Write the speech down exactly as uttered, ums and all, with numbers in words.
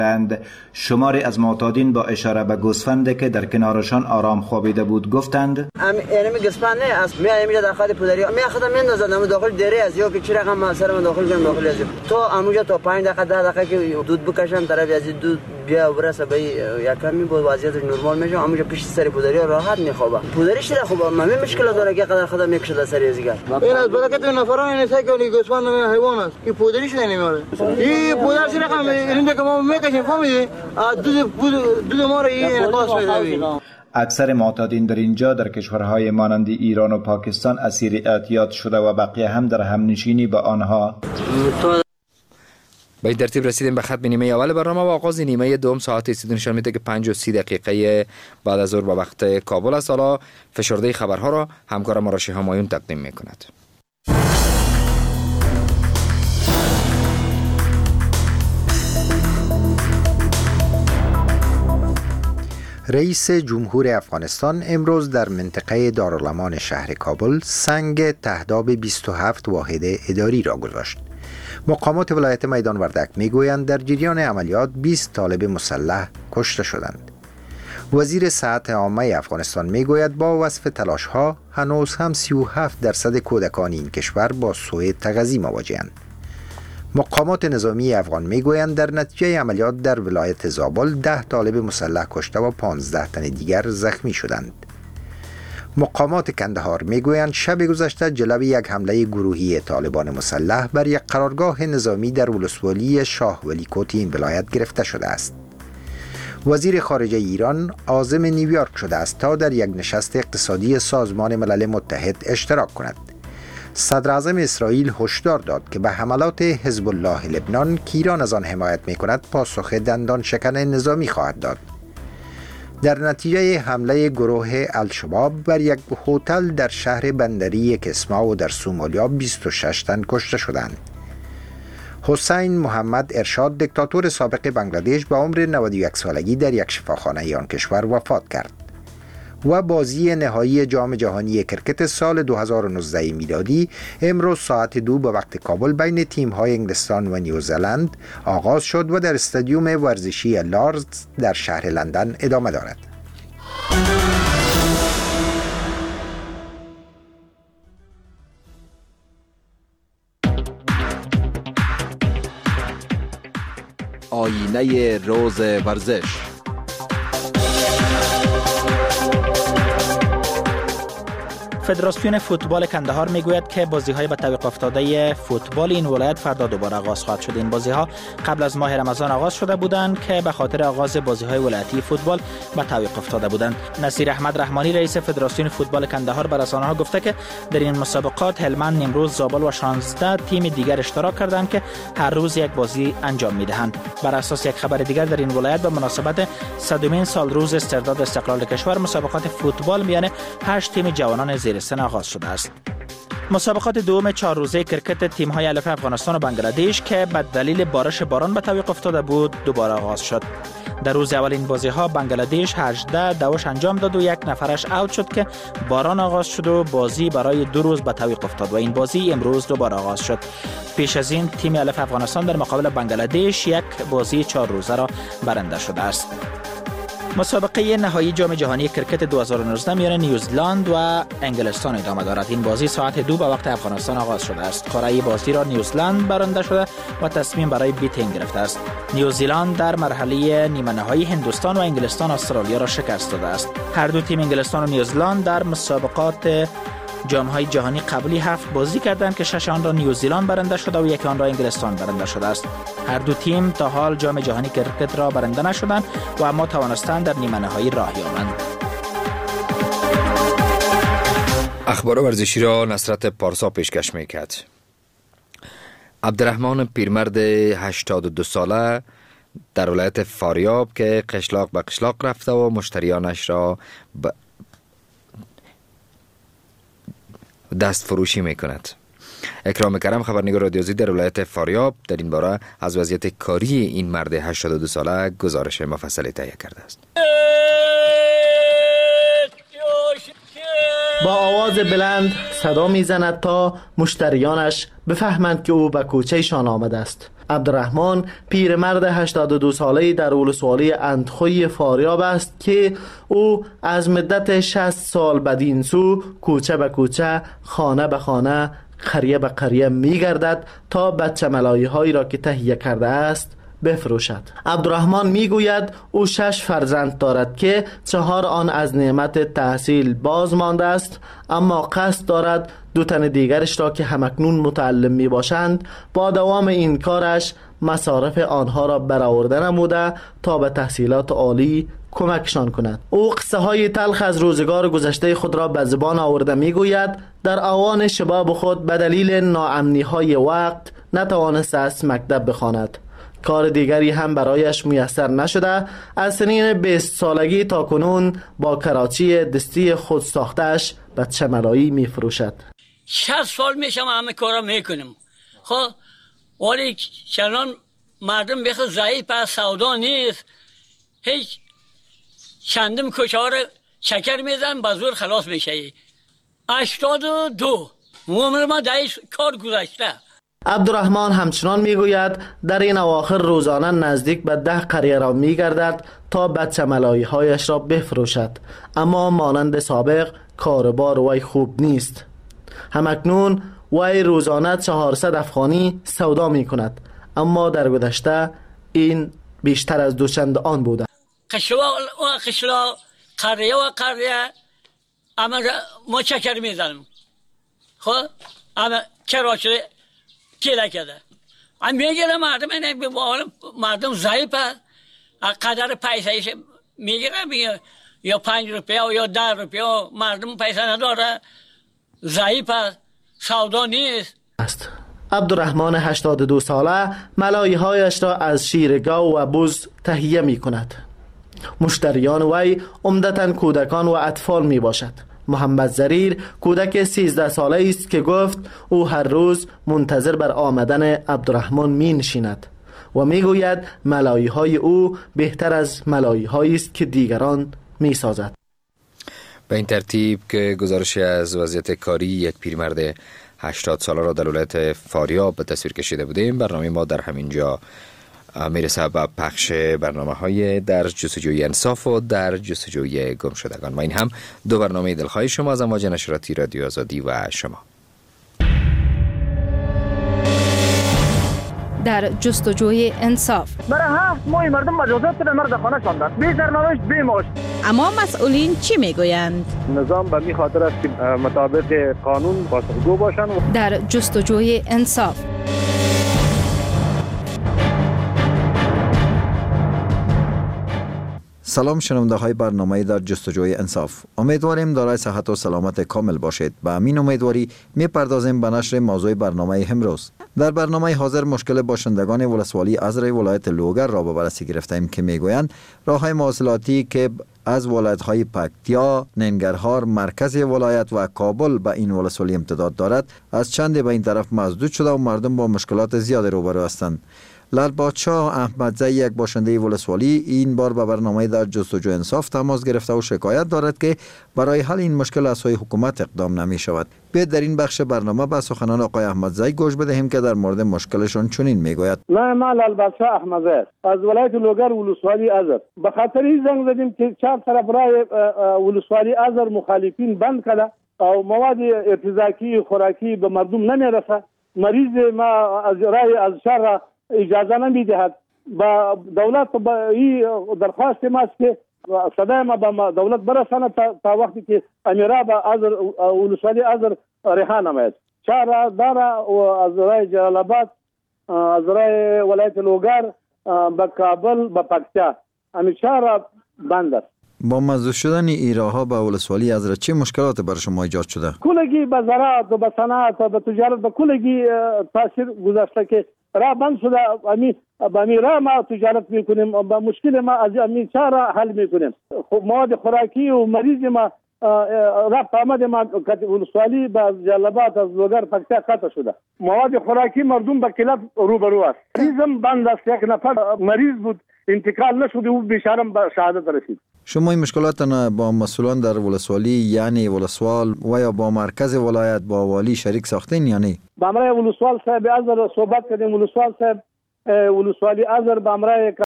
شماری از معتادین با اشاره به گوسفندی که در کنارشان آرام خوابیده بود گفتند ام یعنی گوسفند نه از می میره داخل پدری می خدا میندازن اما داخل دره از یا که چرا هم سر من داخل جان داخل از تو اموجا تا پنج دقیقه ده دقیقه که دود بکشم طرف از دود بیا برسه به یا کمی بود وضعیت نرمال میشه اموجا پیش سر پدری راحت میخوابه پدری شده خوبه من مشکل داره که قدر خدا میکشه سر ازگار این از برکت نفران این سگ و گوسفند حیوان است که پدری شده نمیاره این پدر چرا هم اینجا که ما میکشیم فهمیدی دود دود ما رو این انقاص میده. اکثر معتادین در اینجا در کشورهای مانند ایران و پاکستان اسیر اعتیاد شده و بقیه هم در همنشینی با آنها. به این ترتیب رسیدیم به ختم نیمه اول برنامه و آغاز نیمه دوم ساعت ایستادن نشان میده که پنج و سی دقیقه بعد از ظهر به وقت کابل است. حالا فشرده خبرها را همکار ما راشی همایون تقدیم میکند. رئیس جمهور افغانستان امروز در منطقه دارالامان شهر کابل سنگ تهداب بیست و هفت واحد اداری را گذاشت. مقامات ولایت میدان وردک میگویند در جریان عملیات بیست طالب مسلح کشته شدند. وزیر صحت عامه افغانستان میگوید با وصف تلاش ها هنوز هم سی و هفت درصد کودکان این کشور با سوء تغذیه مواجهند. مقامات نظامی افغان میگویند در نتیجه عملیات در ولایت زابل ده طالب مسلح کشته و پانزده تن دیگر زخمی شدند. مقامات کندهار میگویند شب گذشته جلوی یک حمله گروهی طالبان مسلح بر یک قرارگاه نظامی در ولسوالی شاه ولی کوت این ولایت گرفته شده است. وزیر خارجه ایران عازم نیویورک شده است تا در یک نشست اقتصادی سازمان ملل متحد اشتراک کند. صدر اعظم اسرائیل هشدار داد که به حملات حزب الله لبنان که ایران از آن حمایت می‌کند پاسخ دندان شکن نظامی خواهد داد. در نتیجه حمله گروه الشباب بر یک هتل در شهر بندری کسماو در سومالیا بیست و شش تن کشته شدند. حسین محمد ارشاد دیکتاتور سابق بنگلادش با عمر نود و یک سالگی در یک شفاخانه آن کشور وفات کرد. و بازی نهایی جام جهانی کرکت سال دو هزار و نوزده میلادی امروز ساعت دو به وقت کابل بین تیم‌های انگلستان و نیوزلند آغاز شد و در استادیوم ورزشی لارز در شهر لندن ادامه دارد. آینه روز ورزش. فدراسیون فوتبال کندهار میگوید که بازی‌های به تعویق افتاده فوتبال این ولایت فردا دوباره آغاز خواهد شد. این بازی‌ها قبل از ماه رمضان آغاز شده بودند که به خاطر آغاز بازی‌های ولایتی فوتبال به تعویق افتاده بودند. نصیر احمد رحمانی رئیس فدراسیون فوتبال کندهار به رسانه‌ها گفته که در این مسابقات هلمند، نیمروز، زابل و شانزده تیم دیگر اشتراک کردند که هر روز یک بازی انجام می‌دهند. بر اساس یک خبر دیگر در این ولایت به مناسبت صدمین سال روز استرداد استقلال کشور مسابقات فوتبال میان هشت تیم جوانان زیر سن آغاز شده است. مسابقات دوم چهار روزه کرکت تیم‌های الف افغانستان و بنگلادش که به دلیل بارش باران به تعویق افتاده بود دوباره آغاز شد. در روز اول این بازی‌ها بنگلادش هجده دوش انجام داد و یک نفرش اوت شد که باران آغاز شد و بازی برای دو روز به تعویق افتاد و این بازی امروز دوباره آغاز شد. پیش از این تیم الف افغانستان در مقابل بنگلادش یک بازی چهار روزه را برنده شده است. مسابقه نهایی جام جهانی کرکت دو هزار و نوزده میان نیوزلند و انگلستان ادامه دارد. این بازی ساعت دو به وقت افغانستان آغاز شده است. قرعه بازی را نیوزلند برنده شده و تصمیم برای بیتینگ گرفته است. نیوزیلند در مرحله نیمه نهایی هندوستان و انگلستان استرالیا را شکست داده است. هر دو تیم انگلستان و نیوزلند در مسابقات جام‌های جهانی قبلی هفت بازی کردند که شش آن را نیوزیلند برنده شده و یک آن را انگلستان برنده شده است. هر دو تیم تا حال جام جهانی کرکت را برنده نشدند و اما توانستند در نیمه نهایی راه یابند. اخبار ورزشی را نصرت پارسا پیشکش می‌کرد. عبدالرحمن پیرمرد هشتاد و دو ساله در ولایت فاریاب که قشلاق به قشلاق رفته و مشتریانش را ب... دست فروشی می کند. اکرام کرم خبرنگار رادیویی در ولایت فاریاب در این باره از وضعیت کاری این مرد هشتاد و دو ساله گزارش مفصلی تهیه کرده است. با آواز بلند صدا میزند تا مشتریانش بفهمند که او به کوچه‌شان آمده است. عبدالرحمن پیرمرد هشتاد و دو ساله‌ای در ولسوالی اندخوی فاریاب است که او از مدت شصت سال بدین سو کوچه به کوچه، خانه به خانه، قریه به قریه می‌گردد تا بچه ملایی هایی را که تهیه کرده است بفروشد. عبدالرحمن میگوید او شش فرزند دارد که چهار آن از نعمت تحصیل باز مانده است، اما قصد دارد دو تن دیگرش را که همکنون متعلم می باشند با دوام این کارش مصارف آنها را برآورده نموده تا به تحصیلات عالی کمکشان کند. او قصه های تلخ از روزگار گذشته خود را به زبان آورده میگوید در آوان شباب خود به دلیل ناامنی های وقت نتوانسته است مکتب بخواند. کار دیگری هم برایش میسر نشده. از سنین بیست سالگی تا کنون با کراچی دستی خود ساختش بچه ملایی می فروشد. شصت سال میشم همه کارا میکنم. خب ولی چنان مردم بخواه ضعیف از سودا نیست، هیچ چندم کچار شکر میزن با زور خلاص میشه. هشتاد و دو عمر ما در کار گذشته. عبدالرحمن همچنان میگوید در این اواخر روزانه نزدیک به ده قریه را میگردد تا بچه ملایی هایش را بفروشد، اما مانند سابق کاربار وی خوب نیست. همکنون وی روزانه چهارصد افغانی سودا می کند، اما در گذشته این بیشتر از دوچند آن بوده. قشلا و قشلا، قریه و قریه، اما ما چکر میزنم. خب اما کراچی کلا کرده. من میگیرم مردم اینه به مردم ضعیف است. قدر پیسهش میگیرم یا پنج روپیه یا ده روپیه، مردم پیسه نداره، ضعیف است، سودا نیست. است. عبدالرحمن هشتاد و دو ساله ملایی هایش را از شیر گاو و بز تهیه می کند. مشتریان وی عمدتاً کودکان و اطفال می باشد. محمد زریر کودک سیزده ساله است که گفت او هر روز منتظر بر آمدن عبدالرحمن می نشیند و می گوید ملایی های او بهتر از ملایی هایی است که دیگران می سازد. به این ترتیب که گزارش از وضعیت کاری یک پیرمرد هشتاد ساله را در ولایت فاریاب به تصویر کشیده بودیم، برنامه ما در همین جا میرسه به پخش برنامه های در جستجوی انصاف و در جستجوی گم شدگان. و این هم دو برنامه دلخواه شما از امواج نشراتی رادیو آزادی و شما. در جستجوی انصاف برای هفت ماه مردم مجازات به مرد خانه شاندن، بی سرنوشت بی معاش. اما مسئولین چی میگویند؟ نظام به می خاطر است که مطابق قانون پاسخگو باشند. در جستجوی انصاف سلام شنونده های برنامه در جستجوی انصاف. امیدواریم دارای صحت و سلامت کامل باشید. با همین امیدواری می پردازیم به نشر موضوع برنامه امروز. در برنامه حاضر مشکل باشندگان ولسوالی ازر ولایت لوگر را به بررسی گرفتیم که میگویند راههای مواصلاتی که از ولایت‌های پکتیا، ننگرهار، مرکز ولایت و کابل به این ولسوالی امتداد دارد از چند به این طرف مسدود شده و مردم با مشکلات زیاد روبرو هستند. لال بادشاه احمدزی یک باشنده ولسوالی این بار به برنامه در جستجوی انصاف تماس گرفته و شکایت دارد که برای حل این مشکل از سوی حکومت اقدام نمی شود. بیاید در این بخش برنامه به سخنان آقای احمدزی گوش بدهیم که در مورد مشکلشون چنین میگوید. نه ما لال بادشاه احمدزی از ولایت لوگر ولسوالی ازر به خاطر این زنگ زدیم که چهار طرف راه ولسوالی ازر مخالفین بند کرده او مواد ارتزاقی خوراکی به مردم نمیرسه. مریض ما از راه از شهر اجازه نمیدهد. با دولت با این درخواست ماست که صدای ما به دولت برسانه تا, تا وقتی که امیرا با ازر ولسوالی ازر ریحان نماید. چهار داره و از راه جلال آباد از راه ولایت لوگر به کابل به پکتیا همین چهار بند است. با مزدور شدن این راهها به ولسوالی ازر چه مشکلات بر شما ایجاد شده؟ کلگی به زراعت و به صنعت و به تجارت به کلگی تاثیر گذاشته که راه بند شده. امی با می راه ما تجارت میکنیم، با مشکل ما از امی چهار حل میکنیم. مواد خوراکی و مریض ما رفت آمد ما ولسوالی با جلال آباد از لوگر پکتیا قطع شده. مواد خوراکی مردم به کلات روبرو است. ریزم بند است. یک نفر مریض بود انتقال نشده و بیچاره به شهادت رسید. شما این مشکلات با مسئولان در ولسوالی یعنی ولسوال و یا با مرکز ولایت با والی شریک ساختین یا نه؟ با امرای ولسوال صاحب از صحبت کردیم. ولسوال صاحب ولسوالی ازر به امرای